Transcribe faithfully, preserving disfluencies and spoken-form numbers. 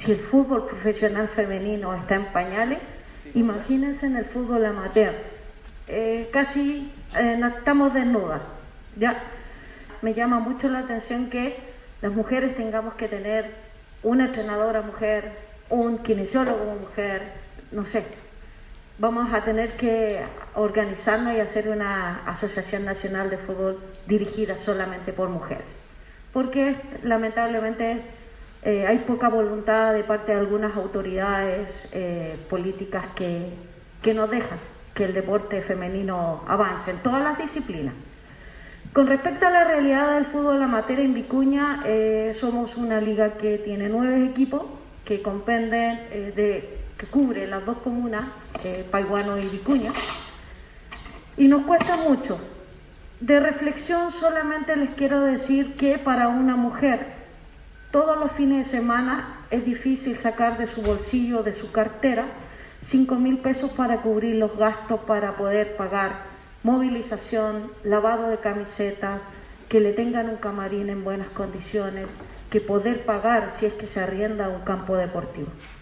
si el fútbol profesional femenino está en pañales, imagínense en el fútbol amateur. Eh, casi eh, estamos desnudas, ¿ya? Me llama mucho la atención que las mujeres tengamos que tener una entrenadora mujer, un kinesiólogo mujer, no sé. Vamos a tener que organizarnos y hacer una asociación nacional de fútbol dirigida solamente por mujeres. Porque lamentablemente eh, hay poca voluntad de parte de algunas autoridades eh, políticas que, que no dejan que el deporte femenino avance en todas las disciplinas. Con respecto a la realidad del fútbol amateur en Vicuña, eh, somos una liga que tiene nueve equipos que compenden eh, de, que cubre las dos comunas, eh, Paiguano y Vicuña, y nos cuesta mucho. De reflexión solamente les quiero decir que para una mujer todos los fines de semana es difícil sacar de su bolsillo, de su cartera, cinco mil pesos para cubrir los gastos para poder pagar movilización, lavado de camisetas, que le tengan un camarín en buenas condiciones, que poder pagar si es que se arrienda un campo deportivo.